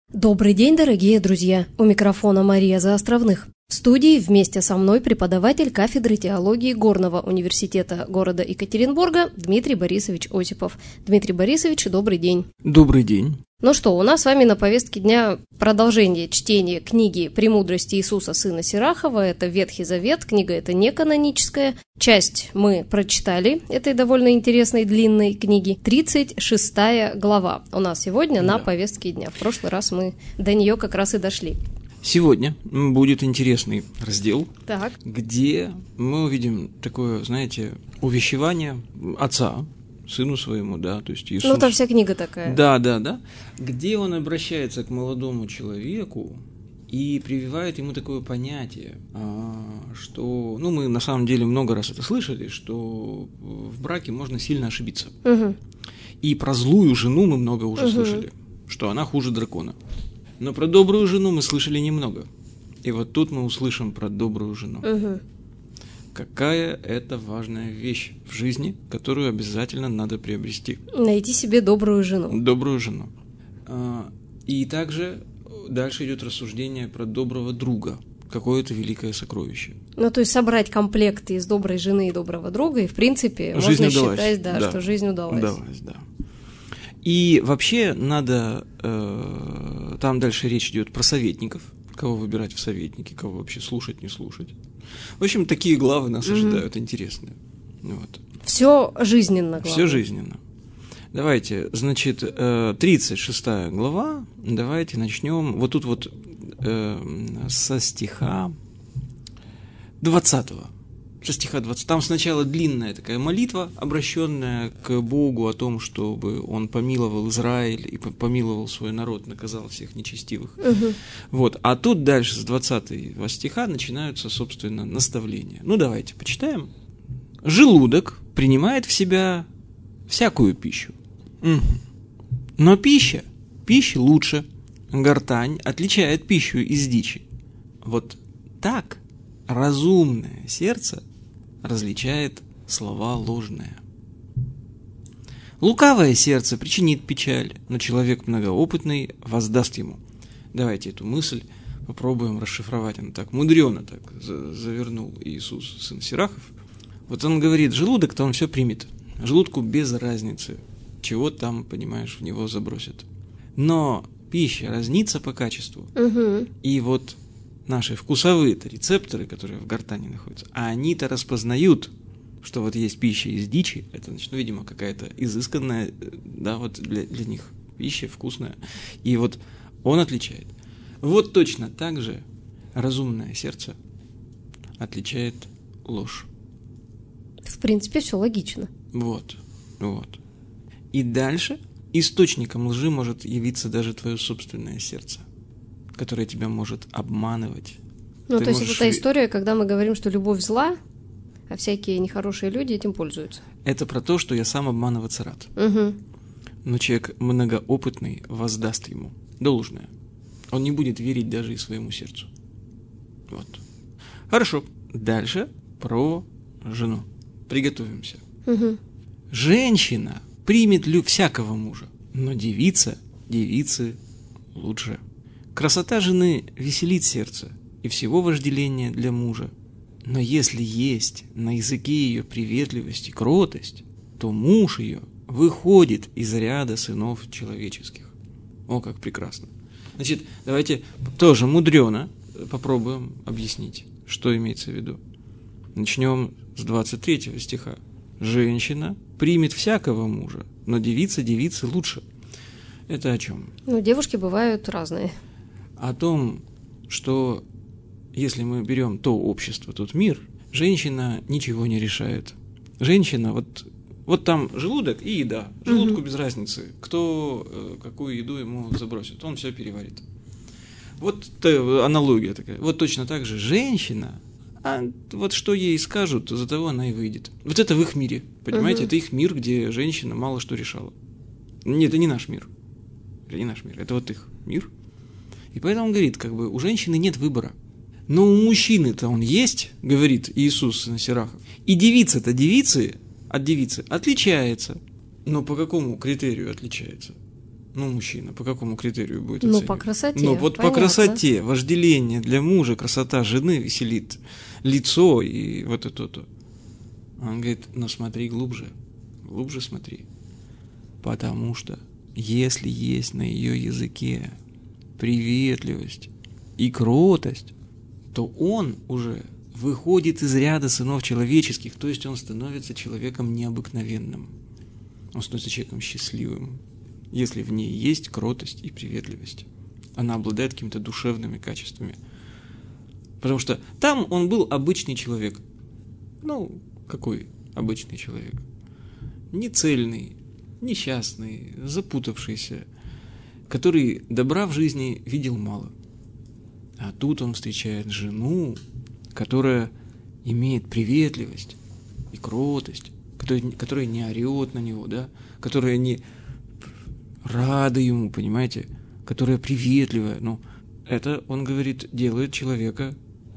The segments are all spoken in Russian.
Добрый день, дорогие друзья! У микрофона Мария Заостровных. В студии вместе со мной преподаватель кафедры теологии Горного университета города Екатеринбурга Дмитрий Борисович Осипов. Дмитрий Борисович, добрый день. Добрый день. Ну что, у нас с вами на повестке дня продолжение чтения книги «Премудрости Иисуса Сына Сирахова». Это Ветхий Завет, книга эта не каноническая. Часть мы прочитали этой довольно интересной длинной книги. 36 глава у нас сегодня на повестке дня. В прошлый раз мы до нее как раз и дошли. Сегодня будет интересный раздел, Так. где мы увидим такое, знаете, увещевание отца сыну своему, да, то есть Иисус. Ну, там вся книга такая. Да, где он обращается к молодому человеку и прививает ему такое понятие, что, мы на самом деле много раз это слышали, что в браке можно сильно ошибиться. Угу. И про злую жену мы много уже слышали, что она хуже дракона. Но про добрую жену мы слышали немного. И вот тут мы услышим про добрую жену. Угу. Какая это важная вещь в жизни, которую обязательно надо приобрести. Найти себе добрую жену. Добрую жену. И также дальше идет рассуждение про доброго друга. Какое это великое сокровище. Ну, то есть собрать комплект из доброй жены и доброго друга, и, в принципе, жизнь можно удалась. считать, да, что жизнь удалась. Да. И вообще надо, там дальше речь идет про советников, кого выбирать в советники, кого вообще слушать, не слушать. В общем, такие главы нас ожидают интересные. Вот. Все жизненно, главное. Все жизненно. Давайте, значит, 36 глава, давайте начнем вот тут вот со стиха 20. Со стиха 20. Там сначала длинная такая молитва, обращенная к Богу о том, чтобы Он помиловал Израиль и помиловал свой народ, наказал всех нечестивых. Вот. А тут дальше с 20 стиха начинаются, собственно, наставления. Давайте почитаем. «Желудок принимает в себя всякую пищу, но пища лучше. Гортань отличает пищу из дичи. Вот так разумное сердце различает слова ложные. Лукавое сердце причинит печаль, но человек многоопытный воздаст ему». Давайте эту мысль попробуем расшифровать. Она так мудрено так завернул Иисус, сын Сирахов. Вот он говорит, желудок-то он все примет. Желудку без разницы, чего там, понимаешь, в него забросят. Но пища разнится по качеству. И вот наши вкусовые-то рецепторы, которые в гортани находятся, они-то распознают, что вот есть пища из дичи, это, значит, видимо, какая-то изысканная, да, вот для них пища вкусная. И вот он отличает. Вот точно так же разумное сердце отличает ложь. В принципе, все логично. Вот. И дальше источником лжи может явиться даже твое собственное сердце, которое тебя может обманывать. То есть это та история, когда мы говорим, что любовь зла, а всякие нехорошие люди этим пользуются. Это про то, что я сам обманываться рад. Но человек многоопытный воздаст ему должное. Он не будет верить даже и своему сердцу. Вот. Хорошо. Дальше про жену. Приготовимся. Женщина примет всякого мужа, но девицы лучше. Красота жены веселит сердце, и всего вожделение для мужа. Но если есть на языке ее приветливость и кротость, то муж ее выходит из ряда сынов человеческих. О, как прекрасно. Значит, давайте тоже мудрено попробуем объяснить, что имеется в виду. Начнем с 23 стиха. Женщина примет всякого мужа, но девицы лучше. Это о чем? Девушки бывают разные. О том, что если мы берем то общество, тот мир, женщина ничего не решает. Женщина, вот там желудок и еда. Желудку без разницы, кто какую еду ему забросит, он все переварит. Вот аналогия такая. Вот точно так же женщина, а вот что ей скажут, за того она и выйдет. Вот это в их мире, понимаете? Это их мир, где женщина мало что решала. Нет, это не наш мир. Это не наш мир, это вот их мир. И поэтому он говорит, у женщины нет выбора. Но у мужчины-то он есть, говорит Иисус сын Сирахов. И девица-то от девицы отличается. Но по какому критерию отличается? Ну, мужчина, по какому критерию будет Ну, оценивать? по красоте, Ну, вот понятно. по красоте, вожделение для мужа, красота жены веселит лицо и вот это. Он говорит, ну смотри глубже смотри. Потому что если есть на ее языке приветливость и кротость, то он уже выходит из ряда сынов человеческих, то есть он становится человеком необыкновенным. Он становится человеком счастливым, если в ней есть кротость и приветливость. Она обладает какими-то душевными качествами. Потому что там он был обычный человек. Ну, какой обычный человек? Нецельный, несчастный, запутавшийся, который добра в жизни видел мало. А тут он встречает жену, которая имеет приветливость и кротость, которая не орет на него, да, которая не рада ему, понимаете, которая приветливая. Ну, это, он говорит, делает человека,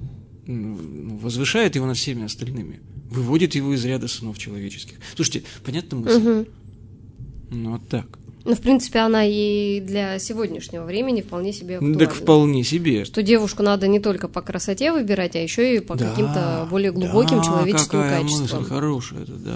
возвышает его над всеми остальными, выводит его из ряда сынов человеческих. Слушайте, понятна мысль? Угу. Ну, вот так. Ну, в принципе, она и для сегодняшнего времени вполне себе актуальна. Так вполне себе. Что девушку надо не только по красоте выбирать, а еще и по каким-то более глубоким человеческим какая качествам. мысль хорошая, это, да.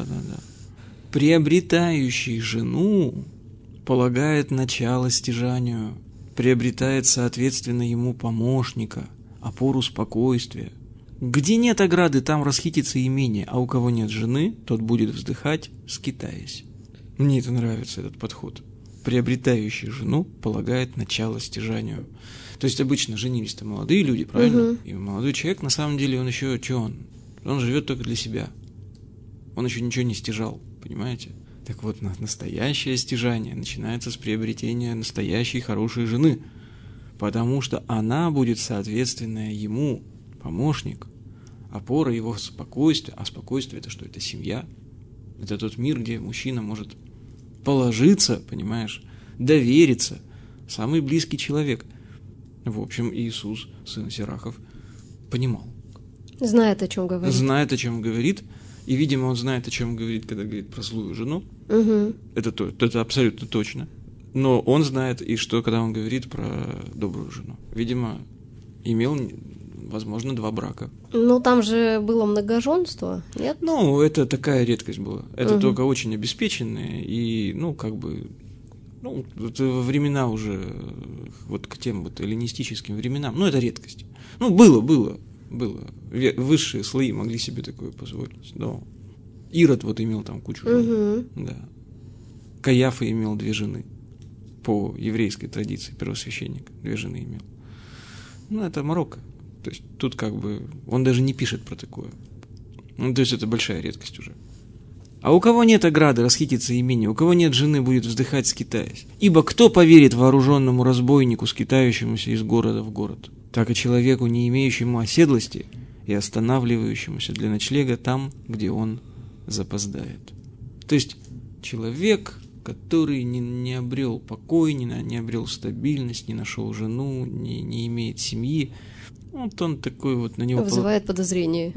Приобретающий жену полагает начало стяжанию, приобретает, соответственно, ему помощника, опору спокойствия. Где нет ограды, там расхитится имение, а у кого нет жены, тот будет вздыхать, скитаясь. Мне это нравится, этот подход. Приобретающий жену полагает начало стяжанию. То есть обычно женились-то молодые люди, правильно? И молодой человек, на самом деле, он еще, он живет только для себя. Он еще ничего не стяжал, понимаете? Так вот, настоящее стяжание начинается с приобретения настоящей хорошей жены, потому что она будет, соответственно, ему помощник, опора его спокойствия. А спокойствие – это что? Это семья. Это тот мир, где мужчина может положиться, понимаешь, довериться. Самый близкий человек. В общем, Иисус, сын Сирахов, понимал. Знает, о чем говорит. Знает, о чем говорит. И, видимо, он знает, о чем говорит, когда говорит про злую жену. Угу. Это абсолютно точно. Но он знает и что, когда он говорит про добрую жену. Видимо, имел, возможно, 2 брака. Ну, там же было многоженство, нет? Ну, это такая редкость была. Это только очень обеспеченные и, это во времена уже, вот к тем вот эллинистическим временам, это редкость. Ну, было. Высшие слои могли себе такое позволить. Но Ирод вот имел там кучу жен. Да. Каяфа имел 2 жены. По еврейской традиции, первосвященник 2 жены имел. Это Марокко. То есть тут как бы он даже не пишет про такое. То есть это большая редкость уже. А у кого нет ограды, расхитится имение, у кого нет жены, будет вздыхать, скитаясь. Ибо кто поверит вооруженному разбойнику, скитающемуся из города в город, так и человеку, не имеющему оседлости и останавливающемуся для ночлега там, где он запоздает. То есть человек, который не обрел покой, не обрел стабильность, не нашел жену, не имеет семьи, вот он такой вот на него... Вызывает подозрение.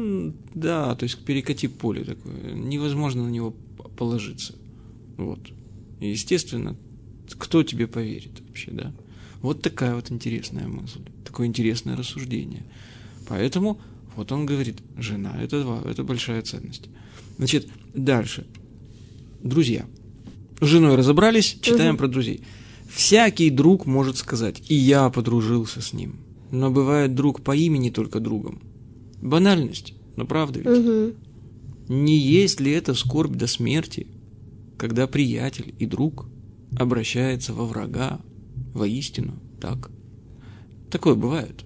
Да, то есть перекати поле такое. Невозможно на него положиться. Вот. И, естественно, кто тебе поверит вообще, да? Вот такая вот интересная мысль, такое интересное рассуждение. Поэтому вот он говорит, жена – это большая ценность. Значит, дальше. Друзья. С женой разобрались, читаем про друзей. Всякий друг может сказать, и я подружился с ним. Но бывает друг по имени только другом. Банальность, но правда ведь? Не есть ли это скорбь до смерти, когда приятель и друг обращается во врага, воистину, так? Такое бывает.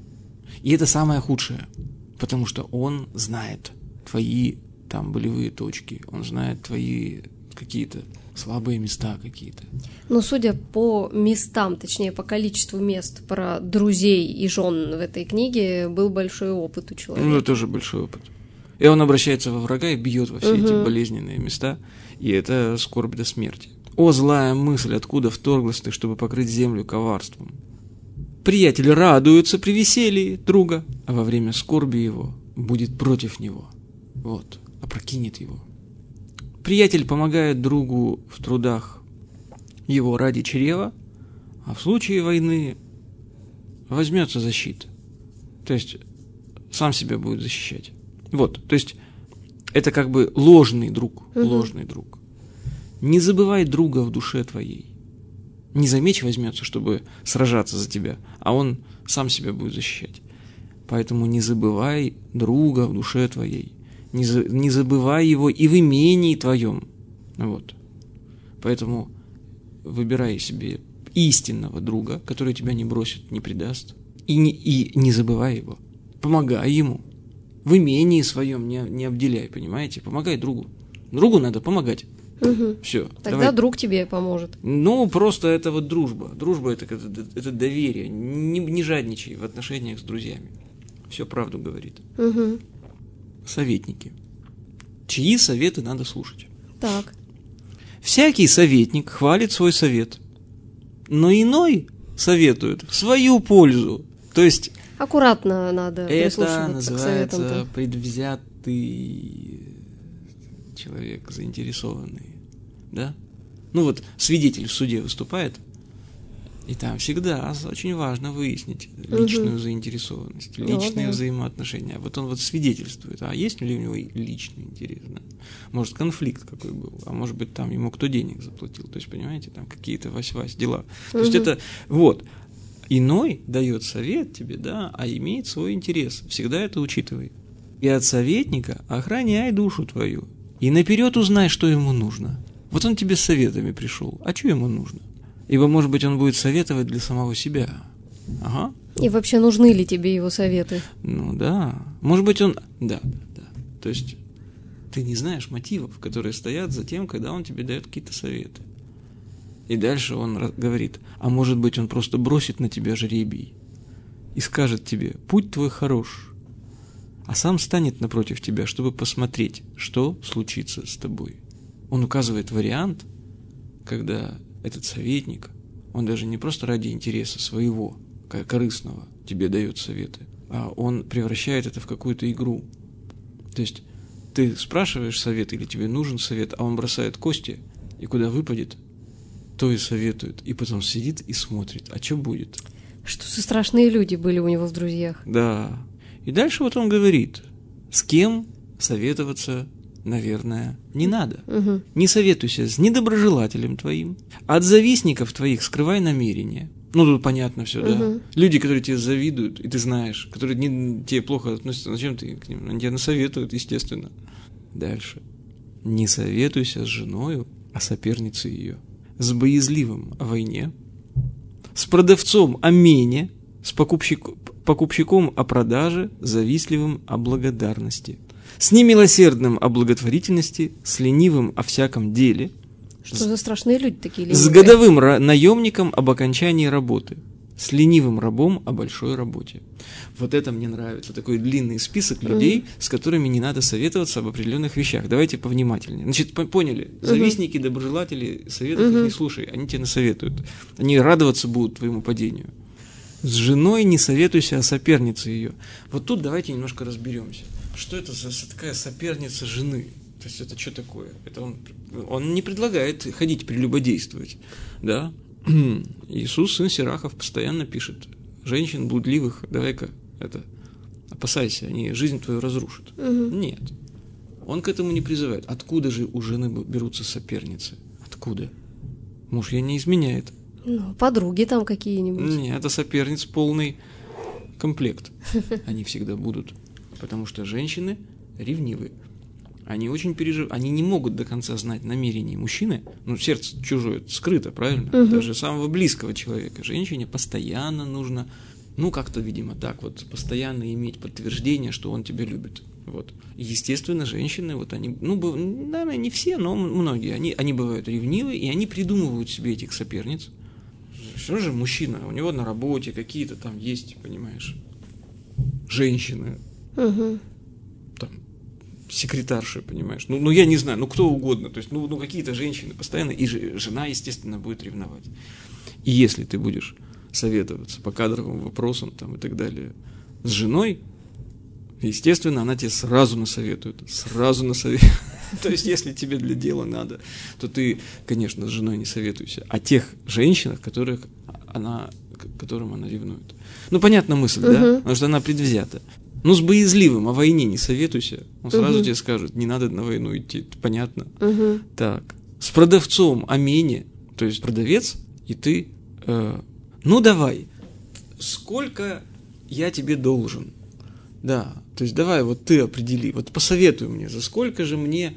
И это самое худшее, потому что он знает твои там болевые точки, он знает твои какие-то слабые места какие-то. Но судя по местам, точнее по количеству мест про друзей и жен в этой книге, был большой опыт у человека. Тоже большой опыт. И он обращается во врага и бьет во все эти болезненные места, и это скорбь до смерти. О, злая мысль, откуда вторглась ты, чтобы покрыть землю коварством? Приятель радуется при веселье друга, а во время скорби его будет против него. Вот, опрокинет его. Приятель помогает другу в трудах, его ради чрева, а в случае войны возьмется защита. То есть сам себя будет защищать. Вот, то есть это как бы ложный друг, ложный друг. Не забывай друга в душе твоей. Не за меч возьмется, чтобы сражаться за тебя, а он сам себя будет защищать. Поэтому не забывай друга в душе твоей. Не забывай его и в имении твоем. Вот. Поэтому выбирай себе истинного друга, который тебя не бросит, не предаст. И не забывай его. Помогай ему. В имении своем не обделяй, понимаете? Помогай другу. Другу надо помогать. Все. Тогда давай. друг тебе поможет. Ну, просто это вот дружба. Дружба это доверие. Не жадничай в отношениях с друзьями. Все правду говорит. Советники. Чьи советы надо слушать? Так. Всякий советник хвалит свой совет, но иной советует в свою пользу. То есть Аккуратно надо это прислушиваться к советам. называется предвзятый человек, заинтересованный. Да? Ну вот свидетель в суде выступает, и там всегда очень важно выяснить личную заинтересованность, личные взаимоотношения. Вот он вот свидетельствует, а есть ли у него личный интерес? Да? Может, конфликт какой был, а может быть, там ему кто денег заплатил. То есть, понимаете, там какие-то вась-вась дела. То есть это вот. Иной дает совет тебе, да, а имеет свой интерес. Всегда это учитывай. И от советника охраняй душу твою. И наперед узнай, что ему нужно. Вот он тебе с советами пришел. А что ему нужно? Ибо, может быть, он будет советовать для самого себя. Ага. И вообще нужны ли тебе его советы? Ну да. Может быть, он... Да. То есть ты не знаешь мотивов, которые стоят за тем, когда он тебе дает какие-то советы. И дальше он говорит, а может быть, он просто бросит на тебя жребий и скажет тебе, путь твой хорош, а сам станет напротив тебя, чтобы посмотреть, что случится с тобой. Он указывает вариант, когда этот советник, он даже не просто ради интереса своего, корыстного, тебе дает советы, а он превращает это в какую-то игру. То есть ты спрашиваешь совет или тебе нужен совет, а он бросает кости, и куда выпадет, то и советует, и потом сидит и смотрит, а что будет? Что за страшные люди были у него в друзьях. Да. И дальше вот он говорит, с кем советоваться, наверное, не надо. Не советуйся с недоброжелателем твоим, от завистников твоих скрывай намерения. Ну, тут понятно все, да. Люди, которые тебе завидуют, и ты знаешь, которые тебе плохо относятся, зачем ты к ним? Они тебе насоветуют, естественно. Дальше. Не советуйся с женою, а соперницей ее. С боязливым о войне, с продавцом о мене, с покупщиком о продаже, завистливым о благодарности, с немилосердным о благотворительности, с ленивым о всяком деле. Что за страшные люди такие ленивые? С годовым наемником об окончании работы, с ленивым рабом о большой работе. Вот это мне нравится, такой длинный список людей, с которыми не надо советоваться об определенных вещах. Давайте повнимательнее. Значит, поняли, завистники, доброжелатели, советов их не слушай, они тебе насоветуют. Они радоваться будут твоему падению. С женой не советуйся, а сопернице ее. Вот тут давайте немножко разберемся. Что это за такая соперница жены? То есть это что такое? Это он не предлагает ходить прелюбодействовать, да? Иисус, сын Сирахов, постоянно пишет: женщин блудливых, давай-ка опасайся, они жизнь твою разрушат. Нет, он к этому не призывает. Откуда же у жены берутся соперницы? Откуда? Муж ей не изменяет. Ну, подруги там какие-нибудь. Нет, это соперниц полный комплект. Они всегда будут. Потому что женщины ревнивы. Они очень переживают, они не могут до конца знать намерения мужчины, ну, сердце чужое скрыто, правильно? Даже самого близкого человека. Женщине постоянно нужно, ну, как-то, видимо, так вот, постоянно иметь подтверждение, что он тебя любит. Вот. И, естественно, женщины, вот они, ну, наверное, не все, но многие, они бывают ревнивы, и они придумывают себе этих соперниц. Что же мужчина, у него на работе какие-то там есть, понимаешь, женщины, там, секретарши, понимаешь, ну я не знаю, ну кто угодно, то есть, ну какие-то женщины постоянно, и жена, естественно, будет ревновать. И если ты будешь советоваться по кадровым вопросам там и так далее с женой, естественно, она тебе сразу насоветует. То есть, если тебе для дела надо, то ты, конечно, с женой не советуйся. О тех женщинах, которым она ревнует. Ну, понятна мысль, да? Потому что она предвзята. Ну, с боязливым о войне не советуйся. Он сразу тебе скажет, не надо на войну идти. Это понятно? Так. С продавцом о мене, то есть продавец, и ты, ну, давай, сколько я тебе должен? Да, то есть давай вот ты определи, вот посоветуй мне, за сколько же мне,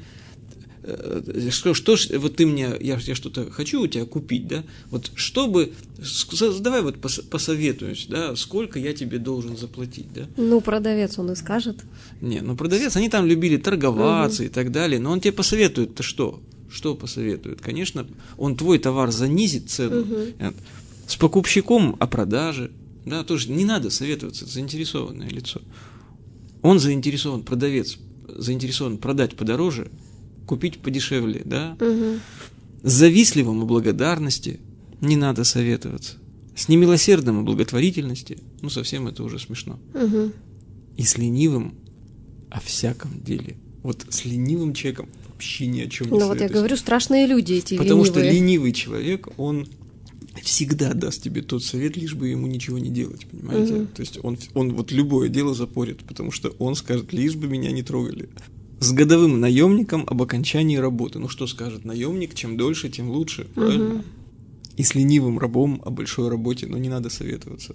вот ты мне, я что-то хочу у тебя купить, да, вот чтобы, давай вот посоветуемся, да, сколько я тебе должен заплатить, да. Ну, продавец он и скажет. Не, ну продавец, они там любили торговаться и так далее, но он тебе посоветует-то что? Что посоветует? Конечно, он твой товар занизит цену, с покупщиком о продаже, да, тоже не надо советоваться, заинтересованное лицо. Он заинтересован, продавец, заинтересован продать подороже, купить подешевле, да. С завистливым о благодарности не надо советоваться. С немилосердным о благотворительности, ну, совсем это уже смешно. И с ленивым о всяком деле. Вот с ленивым человеком вообще ни о чем не советуйся. Ну, вот я говорю, страшные люди эти ленивые. Потому что ленивый человек, он всегда даст тебе тот совет, лишь бы ему ничего не делать, понимаете? То есть он вот любое дело запорит, потому что он скажет, лишь бы меня не трогали. С годовым наемником об окончании работы. Ну, что скажет наемник, чем дольше, тем лучше, правильно? И с ленивым рабом о большой работе, но не надо советоваться.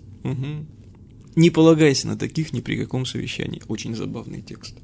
Не полагайся на таких ни при каком совещании. Очень забавный текст.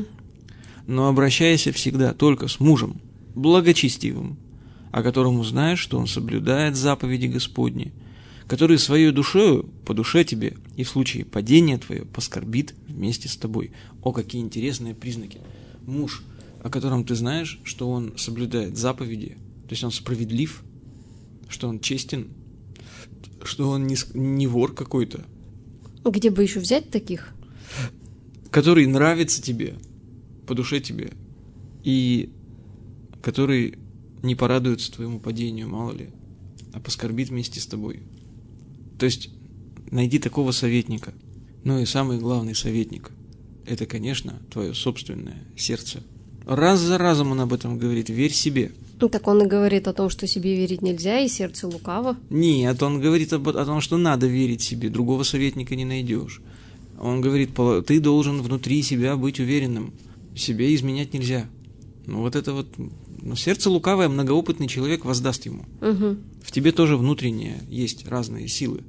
Но обращайся всегда только с мужем, благочестивым, о котором узнаешь, что он соблюдает заповеди Господни, который своей душою по душе тебе и в случае падения твоего поскорбит вместе с тобой. О, какие интересные признаки. Муж, о котором ты знаешь, что он соблюдает заповеди, то есть он справедлив, что он честен, что он не вор какой-то. Где бы еще взять таких? Который нравится тебе, по душе тебе, и который не порадуется твоему падению, мало ли, а поскорбит вместе с тобой. То есть найди такого советника. Ну и самый главный советник – это, конечно, твое собственное сердце. Раз за разом он об этом говорит. Верь себе. Ну, так он и говорит о том, что себе верить нельзя, и сердце лукаво. Нет, он говорит о том, что надо верить себе. Другого советника не найдешь. Он говорит, ты должен внутри себя быть уверенным. Себе изменять нельзя. Ну вот это вот... Но сердце лукавое, многоопытный человек воздаст ему. В тебе тоже внутреннее есть разные силы.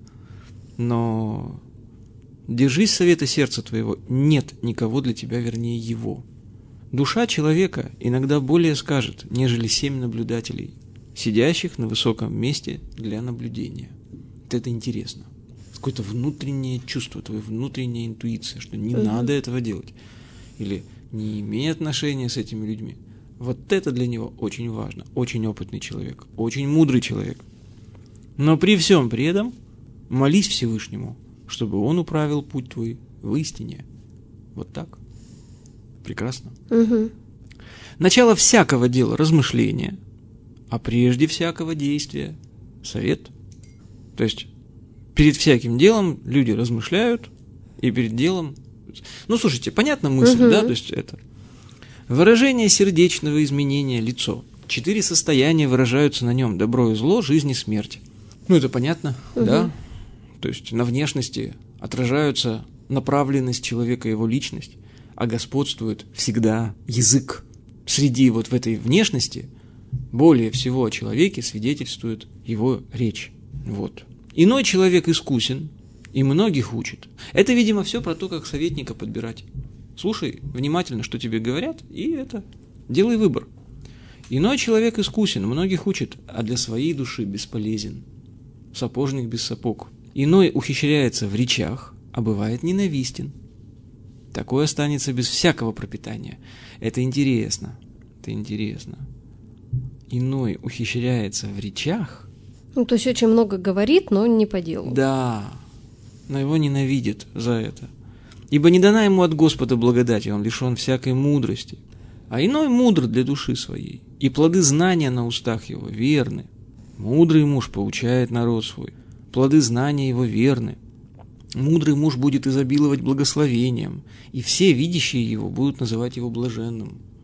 Но держись совета сердца твоего. Нет никого для тебя вернее его. Душа человека иногда более скажет, нежели 7 наблюдателей, сидящих на высоком месте для наблюдения. Вот это интересно. Какое-то внутреннее чувство, твоя внутренняя интуиция, что не надо этого делать. Или не имей отношения с этими людьми. Вот это для него очень важно. Очень опытный человек, очень мудрый человек. Но при всем при этом молись Всевышнему, чтобы он управил путь твой в истине. Вот так. Прекрасно. Начало всякого дела – размышления, а прежде всякого действия – совет. То есть перед всяким делом люди размышляют, и перед делом... Ну, слушайте, понятна мысль, да? То есть это... Выражение сердечного изменения – лицо. 4 состояния выражаются на нем – добро и зло, жизнь и смерть. Ну, это понятно, да? То есть на внешности отражаются направленность человека, его личность, а господствует всегда язык. Среди вот в этой внешности более всего о человеке свидетельствует его речь. Вот. Иной человек искусен и многих учит. Это, видимо, все про то, как советника подбирать. Слушай внимательно, что тебе говорят, и это делай выбор. Иной человек искусен, многих учит, а для своей души бесполезен. Сапожник без сапог. Иной ухищряется в речах, а бывает ненавистен. Такой останется без всякого пропитания. Это интересно. Это интересно. Иной ухищряется в речах. Ну, то есть очень много говорит, но не по делу. Да, но его ненавидят за это. Ибо не дана ему от Господа благодать, и он лишен всякой мудрости. А иной мудр для души своей, и плоды знания на устах его верны. Мудрый муж поучает народ свой, плоды знания его верны. Мудрый муж будет изобиловать благословением, и все видящие его будут называть его блаженным.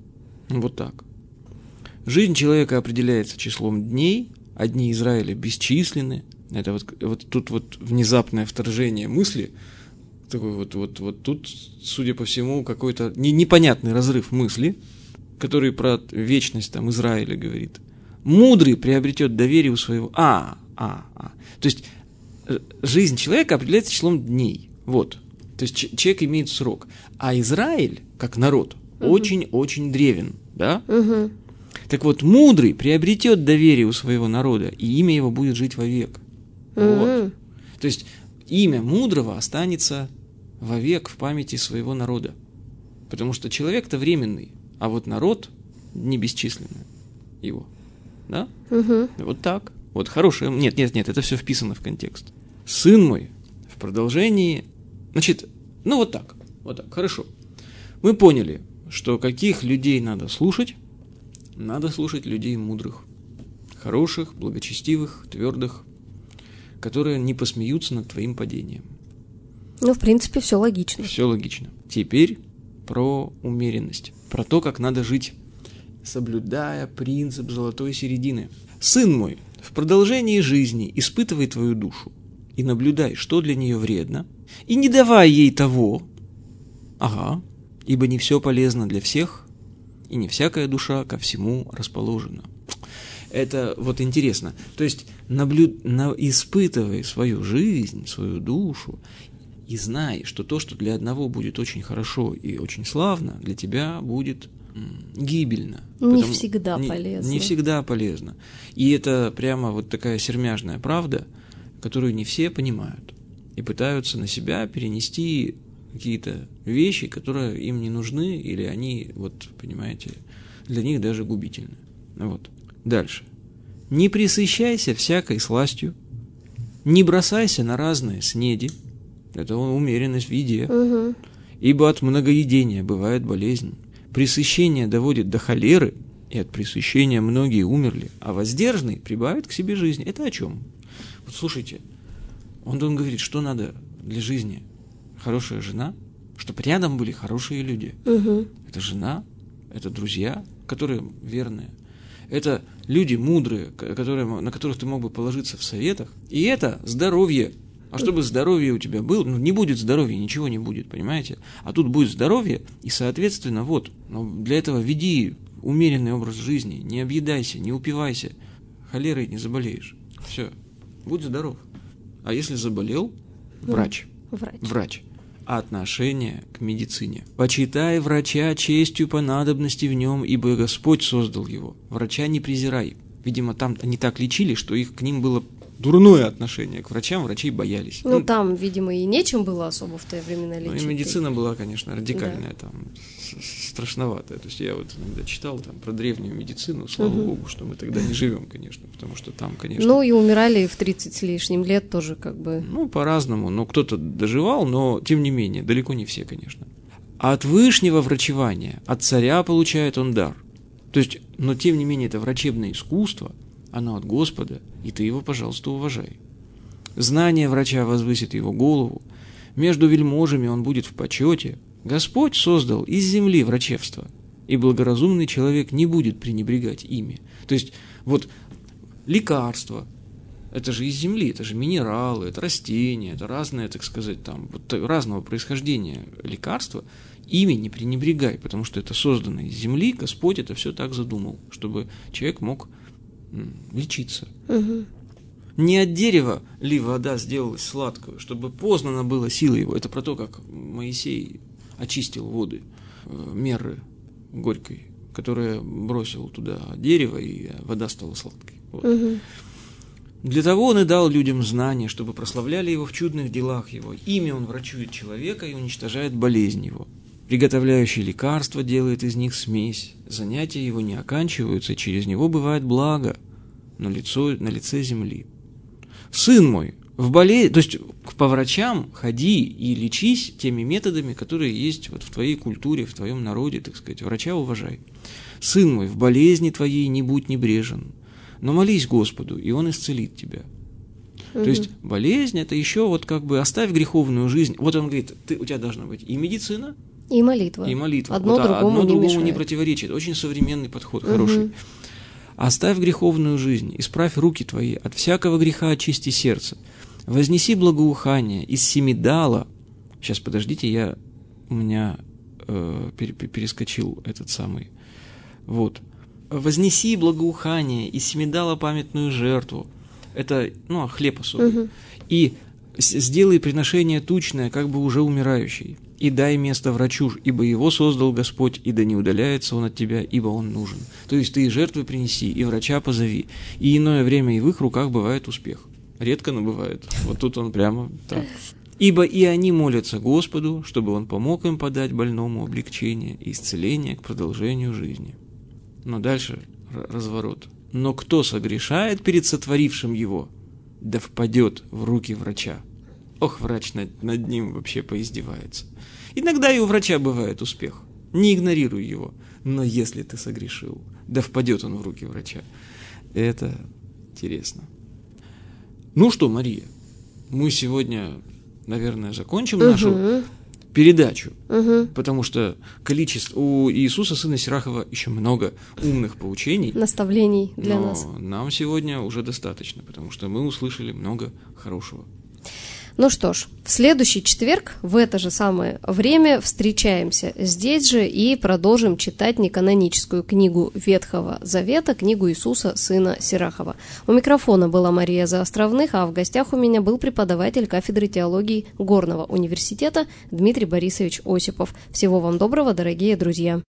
Вот так. Жизнь человека определяется числом дней, а дни Израиля бесчисленны. Это вот тут вот внезапное вторжение мысли, такой вот тут, судя по всему, какой-то непонятный разрыв мысли, который про вечность там Израиля говорит. Мудрый приобретет доверие у своего... То есть жизнь человека определяется числом дней. Вот. То есть человек имеет срок. А Израиль, как народ, очень-очень древен. Да? Так вот, мудрый приобретет доверие у своего народа, и имя его будет жить вовек. Вот. То есть имя мудрого останется вовек в памяти своего народа. Потому что человек-то временный, а вот народ не бесчисленный его. Да? Вот так. Вот хорошее. Нет, это все вписано в контекст. Сын мой, в продолжении... Значит, вот так. Хорошо. Мы поняли, что каких людей надо слушать. Надо слушать людей мудрых, хороших, благочестивых, твердых, которые не посмеются над твоим падением. В принципе, все логично. Все логично. Теперь про умеренность, про то, как надо жить, соблюдая принцип золотой середины. Сын мой, в продолжении жизни испытывай твою душу и наблюдай, что для нее вредно, и не давай ей того, ибо не все полезно для всех, и не всякая душа ко всему расположена. Это вот интересно. То есть испытывай свою жизнь, свою душу, и знай, что то, что для одного будет очень хорошо и очень славно, для тебя будет гибельно. Не всегда полезно. Не всегда полезно. И это прямо вот такая сермяжная правда, которую не все понимают. И пытаются на себя перенести какие-то вещи, которые им не нужны, или они, понимаете, для них даже губительны. Вот. Дальше. Не пресыщайся всякой сластью, не бросайся на разные снеди, это умеренность в еде, ибо от многоедения бывает болезнь. Пресыщение доводит до холеры, и от пресыщения многие умерли, а воздержанный прибавит к себе жизнь. Это о чем? Вот слушайте, он говорит, что надо для жизни. Хорошая жена, чтобы рядом были хорошие люди. Это жена, это друзья, которые верные. Это люди мудрые, на которых ты мог бы положиться в советах. И это здоровье. А чтобы здоровье у тебя было, не будет здоровья, ничего не будет, понимаете? А тут будет здоровье, и, соответственно, для этого веди умеренный образ жизни, не объедайся, не упивайся, холерой не заболеешь. Все, будь здоров. А если заболел, врач. А отношение к медицине. Почитай врача честью по надобности в нем, ибо Господь создал его. Врача не презирай. Видимо, там они так лечили, что к ним было дурное отношение к врачам, врачей боялись. Там, видимо, и нечем было особо в те времена лечить. И медицина была, конечно, радикальная, страшноватая. То есть я иногда читал про древнюю медицину, слава богу, что мы тогда не живем, конечно, потому что там, конечно... и умирали в 30 с лишним лет тоже по-разному. Но кто-то доживал, но, тем не менее, далеко не все, конечно. От вышнего врачевания, от царя получает он дар. То есть, но, тем не менее, это врачебное искусство, оно от Господа, и ты его, пожалуйста, уважай. Знание врача возвысит его голову, между вельможами он будет в почете. Господь создал из земли врачевство, и благоразумный человек не будет пренебрегать ими. То есть, лекарства, это же из земли, это же минералы, это растения, это разные, так сказать, разного происхождения лекарства. Ими не пренебрегай, потому что это создано из земли, Господь это все так задумал, чтобы человек мог лечиться. Не от дерева ли вода сделалась сладкою, чтобы познана была сила его. Это про то, как Моисей очистил воды Мерры горькой, которая бросил туда дерево, и вода стала сладкой. Для того он и дал людям знания, чтобы прославляли его в чудных делах его. Ими он врачует человека и уничтожает болезнь его. Приготовляющий лекарства делает из них смесь. Занятия его не оканчиваются, и через него бывает благо на лице земли. Сын мой, то есть по врачам ходи и лечись теми методами, которые есть в твоей культуре, в твоем народе, так сказать. Врача уважай. Сын мой, в болезни твоей не будь небрежен, но молись Господу, и Он исцелит тебя. То есть болезнь – это еще оставь греховную жизнь. Он говорит, у тебя должна быть и медицина, И молитва. И молитва. Одно другому не мешает. Противоречит. Очень современный подход, хороший. «Оставь греховную жизнь, исправь руки твои, от всякого греха очисти сердце. Вознеси благоухание из семидала». Сейчас, подождите, у меня перескочил этот самый. Вот. «Вознеси благоухание из семидала памятную жертву». Это, хлеб особый. «И сделай приношение тучное, как бы уже умирающий. И дай место врачу, ибо его создал Господь, и да не удаляется он от тебя, ибо он нужен». То есть ты и жертвы принеси, и врача позови, и иное время и в их руках бывает успех. Редко, но бывает. Вот тут он прямо так. «Ибо и они молятся Господу, чтобы он помог им подать больному облегчение и исцеление к продолжению жизни». Но дальше разворот. «Но кто согрешает перед сотворившим его, да впадет в руки врача». Ох, врач над ним вообще поиздевается. Иногда и у врача бывает успех. Не игнорируй его. Но если ты согрешил, да впадет он в руки врача. Это интересно. Ну что, Мария, мы сегодня, наверное, закончим нашу передачу, потому что у Иисуса, сына Сирахова, еще много умных поучений. Наставлений для нас. Нам сегодня уже достаточно, потому что мы услышали много хорошего. Ну что ж, в следующий четверг в это же самое время встречаемся здесь же и продолжим читать неканоническую книгу Ветхого Завета, книгу Иисуса, сына Сирахова. У микрофона была Мария Заостровных, а в гостях у меня был преподаватель кафедры теологии Горного университета Дмитрий Борисович Осипов. Всего вам доброго, дорогие друзья!